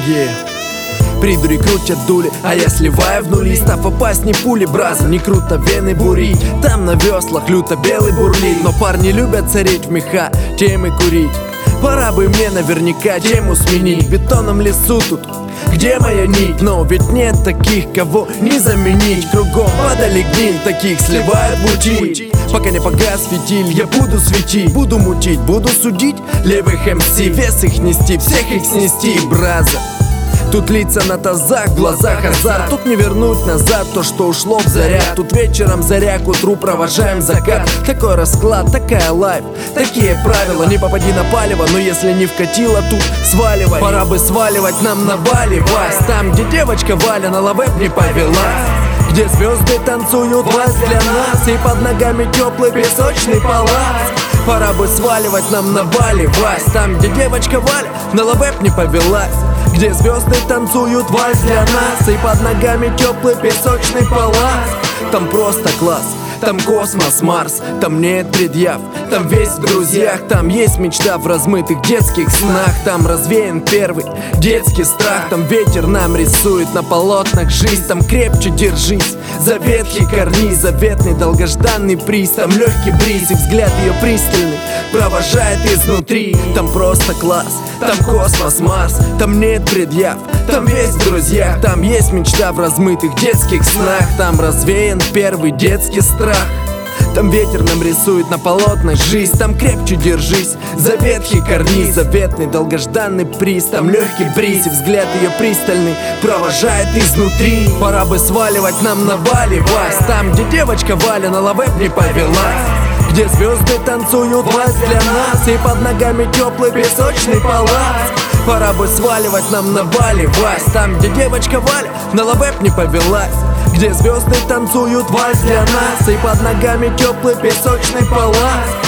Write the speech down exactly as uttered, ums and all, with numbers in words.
yeah. Придури крутят дули, а я сливаю в нули, став опасней пули, браза. Не круто вены бурить, там на веслах люто белый бурлит. Но парни любят царить в меха, тем и курить. Пора бы мне наверняка тему сменить. В бетонном лесу тут, где моя нить? Но ведь нет таких, кого не заменить. Кругом падали гниль, таких сливают в утиль. Пока не погас фитиль, я буду светить, буду мутить, буду судить левых эм си, вес их нести, всех их снести, браза. Тут лица на тазах, в глазах азарт. Тут не вернуть назад то, что ушло в заряд. Тут вечером заря к утру провожаем закат. Такой расклад, такая лайф, такие правила. Не попади на палево, но если не вкатило, тут сваливай. Пора бы сваливать нам на Бали, Вась. Там, где девочка Валя на лавэп не повелась, где звезды танцуют вальс для нас, и под ногами теплый песочный палац. Пора бы сваливать нам на Бали, Вась. Там, где девочка Валя на лавэп не повелась, где звезды танцуют вальс для нас, и под ногами теплый песочный палац. Там просто класс, там космос, Марс, там нет предъяв, там весь в друзьях. Там есть мечта в размытых детских снах, там развеян первый детский страх. Там ветер нам рисует на полотнах жизнь, там крепче держись за ветхий карниз, заветный долгожданный приз. Там легкий бриз, и взгляд ее пристальный провожает изнутри. Там просто класс, там космос, Марс, там нет предъяв, там весь в друзьях. Там есть мечта в размытых детских снах, там развеян первый детский страх. Там ветер нам рисует на полотнах жизнь, там крепче держись за ветхий карниз, заветный долгожданный приз. Там легкий бриз, и взгляд ее пристальный провожает изнутри. Пора бы сваливать нам на Бали, Вась. Там, где девочка Валя на лавэп не повелась, где звезды танцуют вальс для нас, и под ногами теплый песочный палац. Пора бы сваливать нам на Бали, Вась. Там, где девочка Валя на лавэп не повелась, где звезды танцуют вальс для нас, и под ногами теплый песочный палац.